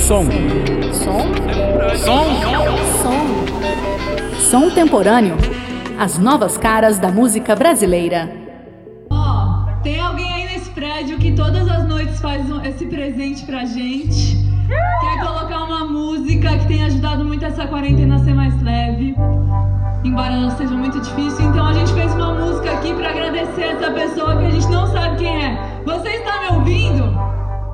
Som temporâneo. As novas caras da música brasileira. Tem alguém aí nesse prédio que todas as noites faz esse presente pra gente? Quer colocar uma música que tem ajudado muito essa quarentena a ser mais leve? Embora ela seja muito difícil, então a gente fez uma música aqui pra agradecer essa pessoa que a gente não sabe quem é. Você está me ouvindo?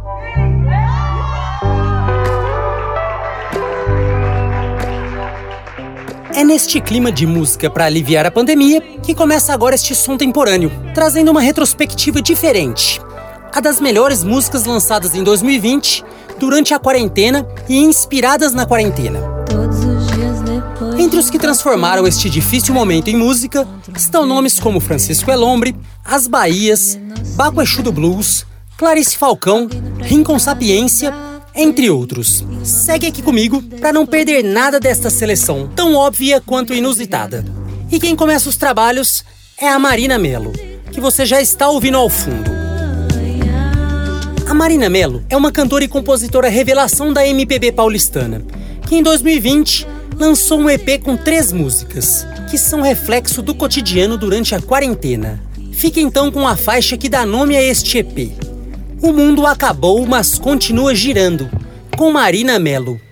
É neste clima de música para aliviar a pandemia que começa agora este som temporâneo, trazendo uma retrospectiva diferente. A das melhores músicas lançadas em 2020, durante a quarentena e inspiradas na quarentena. Entre os que transformaram este difícil momento em música, estão nomes como Francisco Elombre, As Bahias, Baco Exu do Blues, Clarice Falcão, Rincon Sapiência, entre outros. Segue aqui comigo para não perder nada desta seleção, tão óbvia quanto inusitada. E quem começa os trabalhos é a Marina Mello, que você já está ouvindo ao fundo. A Marina Mello é uma cantora e compositora revelação da MPB paulistana, que em 2020 lançou um EP com 3 músicas, que são reflexo do cotidiano durante a quarentena. Fique então com a faixa que dá nome a este EP. O mundo acabou, mas continua girando, com Marina Mello.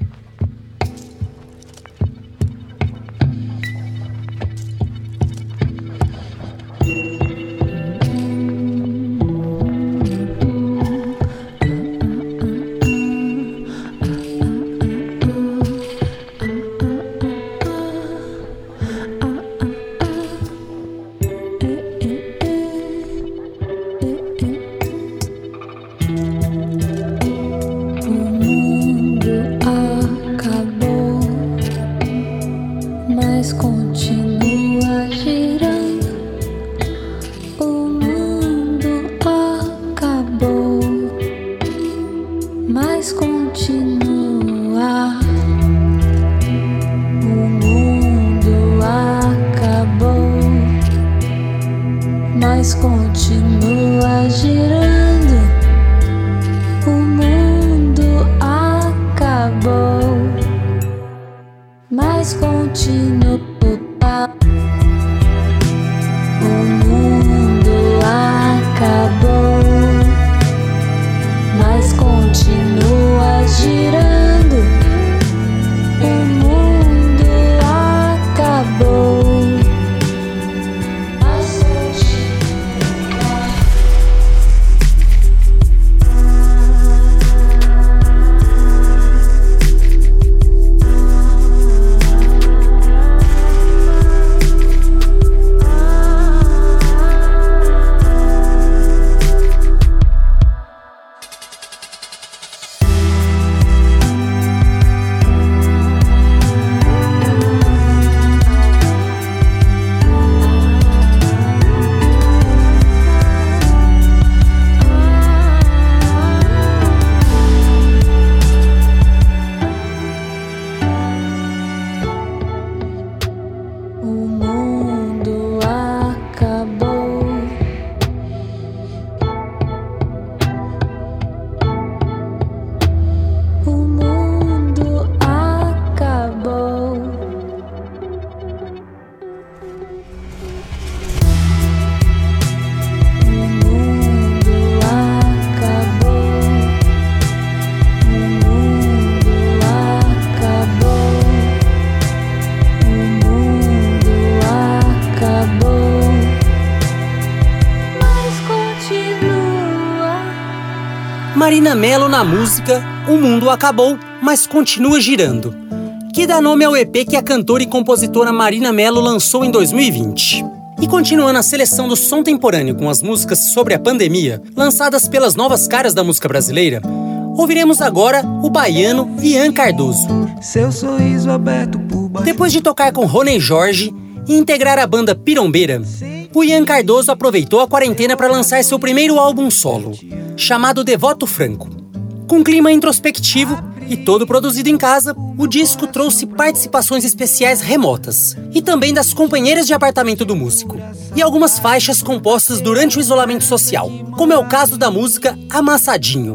Marina Mello na música O Mundo Acabou, mas Continua Girando, que dá nome ao EP que a cantora e compositora Marina Mello lançou em 2020. E continuando a seleção do som temporâneo com as músicas sobre a pandemia, lançadas pelas novas caras da música brasileira, ouviremos agora o baiano Ian Cardoso. Seu sorriso aberto por baixo. Depois de tocar com Rony Jorge e integrar a banda Pirombeira, o Ian Cardoso aproveitou a quarentena para lançar seu primeiro álbum solo, chamado Devoto Franco. Com clima introspectivo e todo produzido em casa, o disco trouxe participações especiais remotas e também das companheiras de apartamento do músico, e algumas faixas compostas durante o isolamento social, como é o caso da música Amassadinho,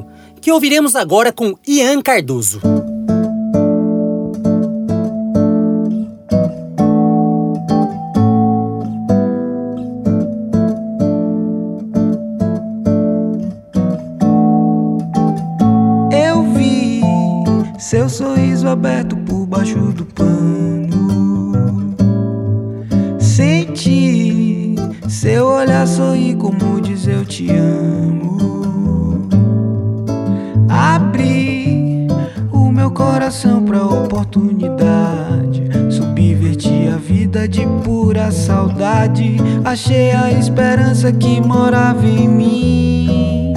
que ouviremos agora com Ian Cardoso. Eu vi seu sorriso aberto por baixo do pano, senti seu olhar sorrir como diz eu te amo. Abri o meu coração pra oportunidade, subverti a vida de pura saudade. Achei a esperança que morava em mim.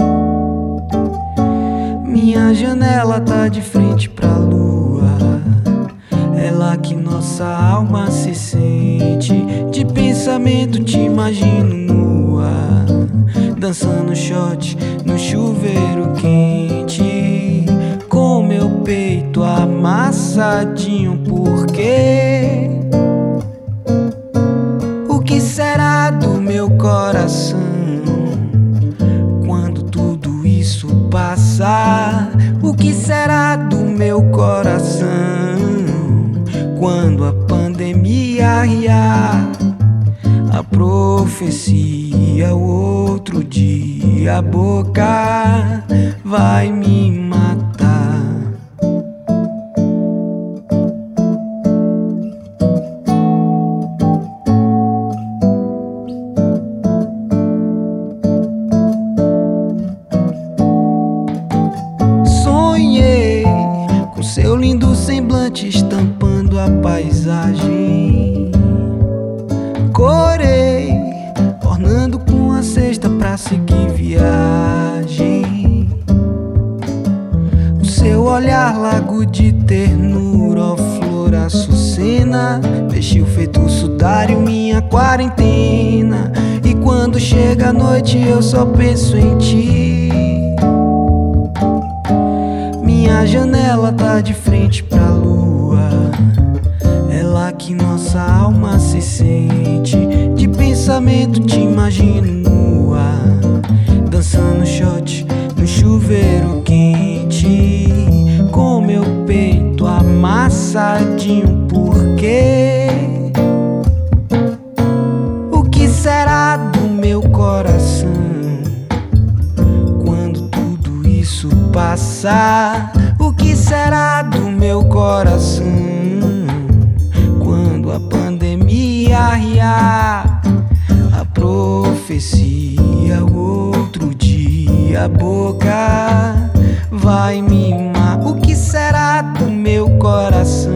Minha janela tá de frente pra lua, é lá que nossa alma se sente. De pensamento te imagino nua, dançando shot no chuveiro quente, com meu peito amassadinho. Porque o que será do meu coração quando tudo isso passar? O que será do meu coração quando a pandemia arriar? A profecia, o outro dia a boca vai me matar. Sonhei com seu lindo semblante estampando a paisagem. Corei, ornando com a cesta pra seguir viagem. O seu olhar lago de ternura, ó flor açucena, vestiu feito sudário minha quarentena. E quando chega a noite eu só penso em ti. Minha janela tá de frente pra lua, é lá que nossa alma se sente. De pensamento te imagino nua, dançando shot no chuveiro quente, com meu peito amassadinho. Porque o que será do meu coração quando tudo isso passar? O que será do meu coração quando a pandemia arriar? A profecia, o outro dia a boca vai me matar. O que será do meu coração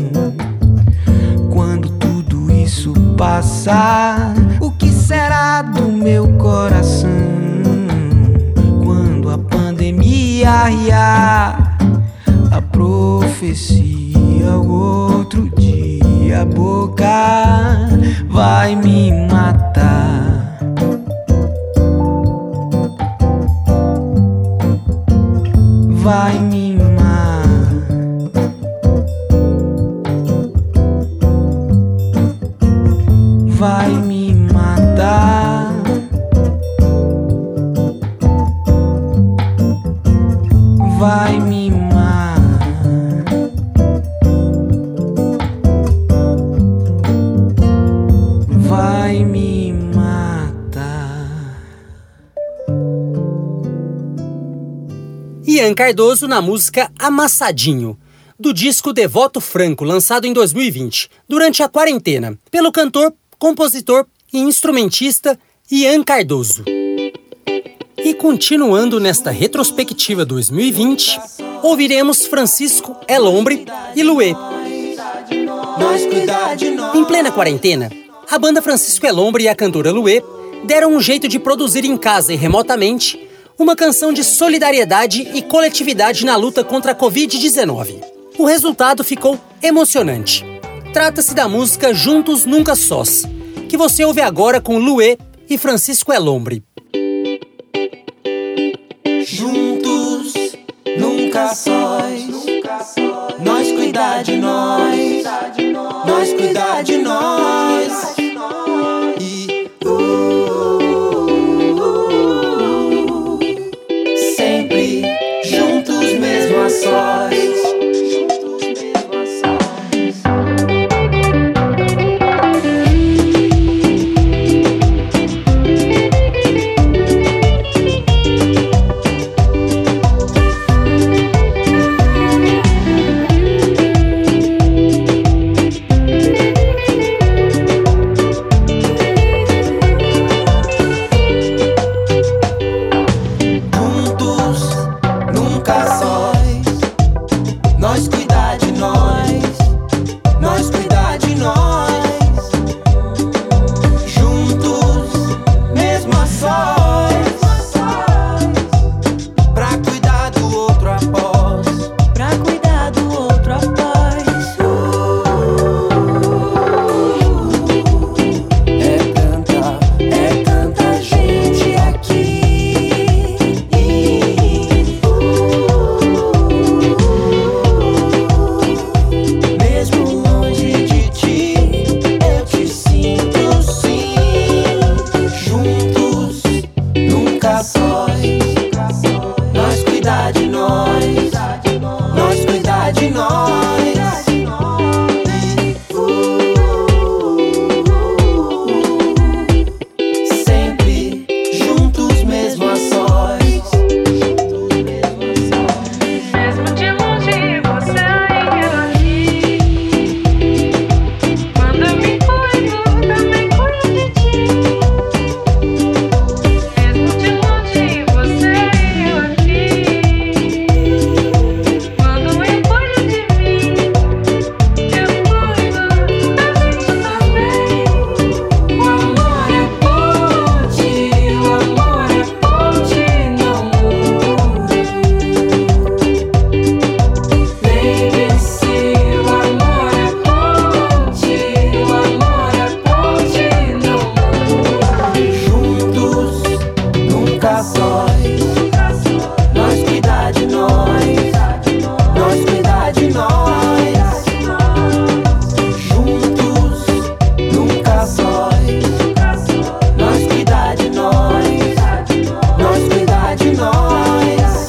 quando tudo isso passar? O que será do meu coração quando a pandemia arriar? A profecia, o outro dia a boca vai me matar. Vai me matar. Vai me matar. Vai me matar. Vai me matar. Ian Cardoso na música Amassadinho, do disco Devoto Franco, lançado em 2020, durante a quarentena, pelo cantor, compositor e instrumentista Ian Cardoso. E continuando nesta retrospectiva 2020, ouviremos Francisco El Hombre e Luê. Em plena quarentena, a banda Francisco El Hombre e a cantora Luê deram um jeito de produzir em casa e remotamente uma canção de solidariedade e coletividade na luta contra a Covid-19. O resultado ficou emocionante. Trata-se da música Juntos Nunca Sós, que você ouve agora com Luê e Francisco El Hombre. Juntos, nunca sós, nós cuidar de nós, nós cuidar de nós. E sempre juntos. a sós. Nós cuidar de nós, nós cuidar de nós, juntos, mesmo a sós, pra cuidar do outro após, pra cuidar do outro após. É tanta gente aqui. Nós cuidar de nós, nós cuidar de nós. Sempre juntos, mesmo a sós. Mesmo de longe, você ainda aqui. Quando eu me cuido, também cuido de ti. Mesmo de longe, você ainda aqui. Quando eu cuido de mim, eu cuido da gente também. O amor é ponte, o amor é ponte, não muda. Lembre-se, o amor é ponte, o amor é ponte, não muda. Juntos, nunca sós. Nós cuidar de nós, nós cuidar de nós. Juntos, nunca sós. Nós cuidar de nós, nós cuidar de nós.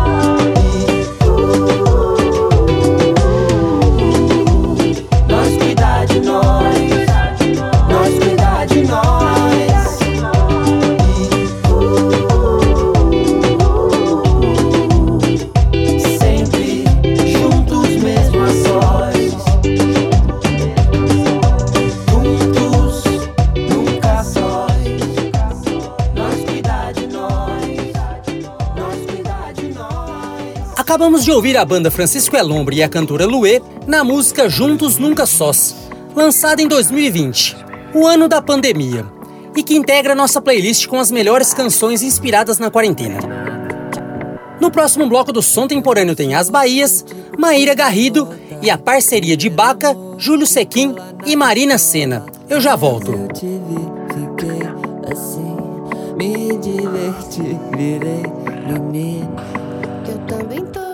Nós cuidar de nós, nós cuidar de nós. Sempre juntos, mesmo a sós. Juntos, nunca sós. Nós cuidar de nós, nós cuidar de nós. Acabamos de ouvir a banda Francisco Elombre e a cantora Luê na música Juntos Nunca Sós, lançada em 2020, o ano da pandemia, e que integra nossa playlist com as melhores canções inspiradas na quarentena. No próximo bloco do Som Temporâneo tem As Bahias, Maíra Garrido e a parceria de Baca, Júlio Sequin e Marina Sena. Eu já volto. Eu te vi, fiquei assim, me diverti, virei menino. Eu também tô